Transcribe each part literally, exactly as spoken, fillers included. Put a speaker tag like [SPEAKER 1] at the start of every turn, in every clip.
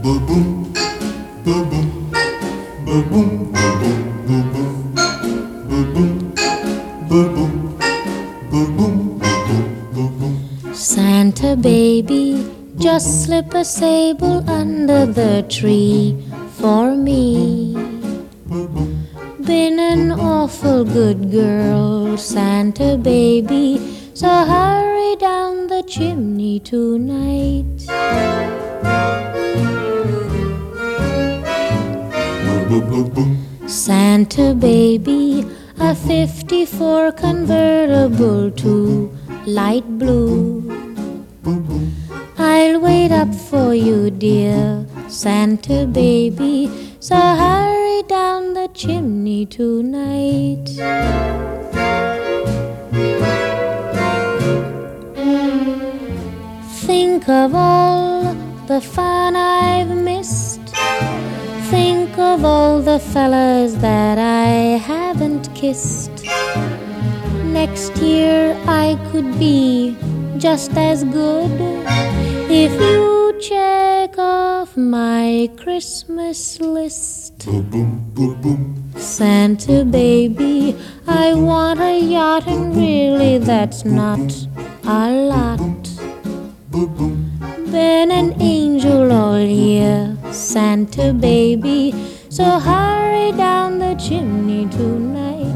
[SPEAKER 1] Santa baby, just slip a sable under the tree for me. Been an awful good girl, Santa baby, so hurry down the chimney tonight. Santa baby, a fifty-four convertible to light blue. I'll wait up for you, dear Santa baby, so hurry down the chimney tonight. Think of all the fun I've missed. Think of all the fellas that I haven't kissed. Next year I could be just as good if you check off my Christmas list. Santa baby, I want a yacht, and really that's not a lot. Been an angel all year, Santa baby, so hurry down the chimney tonight.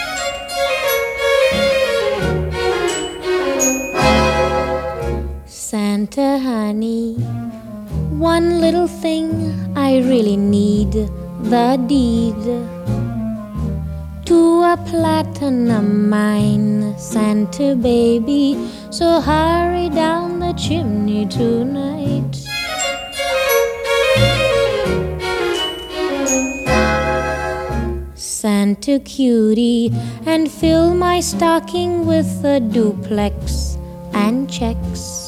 [SPEAKER 1] Santa honey, one little thing I really need, the deed to a platinum mine, Santa baby, so hurry down the chimney tonight. Santa cutie, and fill my stocking with a duplex and checks.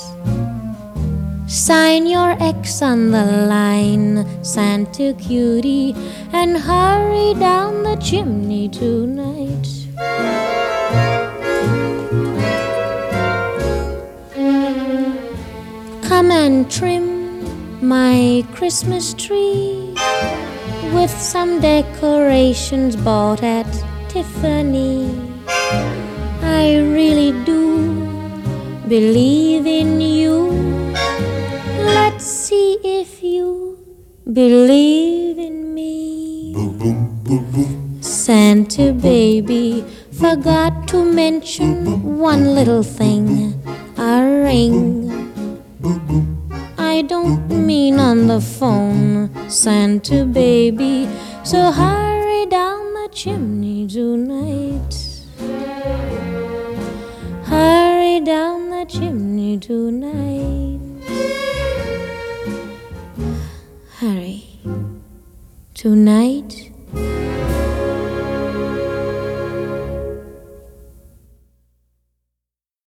[SPEAKER 1] Sign your X on the line, Santa cutie, and hurry down the chimney tonight. Come and trim my Christmas tree with some decorations bought at Tiffany. I really do believe in you. Let's see if you believe in me. Santa baby, forgot to mention one little thing, a ring. I don't mean on the phone, Santa baby, so hurry down the chimney tonight. Hurry down the chimney tonight. Hurry. Tonight